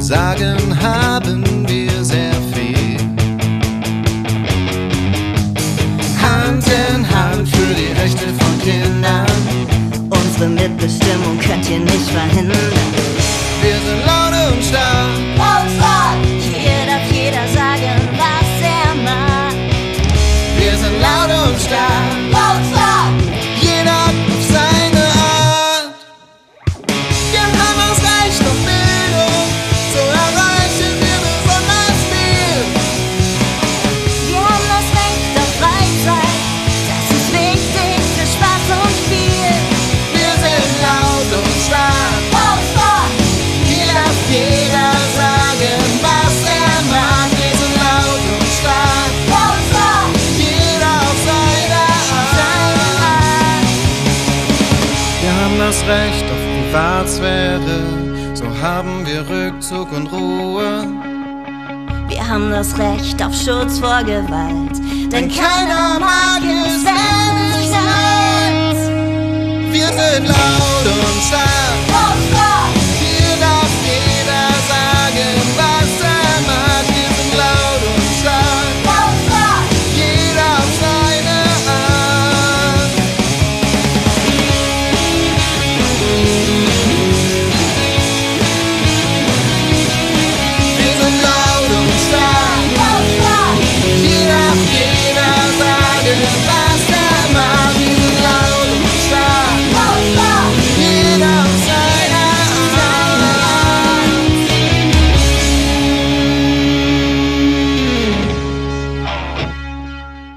sagen haben wir sehr viel. Hand in Hand für die Rechte von Kindern. Unsere Mitbestimmung könnt ihr nicht verhindern. Wir sind laut und stark. Hier darf jeder sagen, was er mag. Wir sind laut und stark. Jeder auf seine Art. Wir haben das Recht auf Bildung, so erreichen wir besonders viel. Wir haben das Recht auf Freizeit, das ist wichtig für Spaß und Spiel. Wir sind laut und stark. Hier darf jeder sagen, was er mag. Wir sind laut und stark. Jeder auf seine Art. Wir haben das Recht auf Privatsphäre, so haben wir Rückzug und Ruhe. Wir haben das Recht auf Schutz vor Gewalt, Denn keiner mag es, wenn es knallt. Wir sind laut und stark.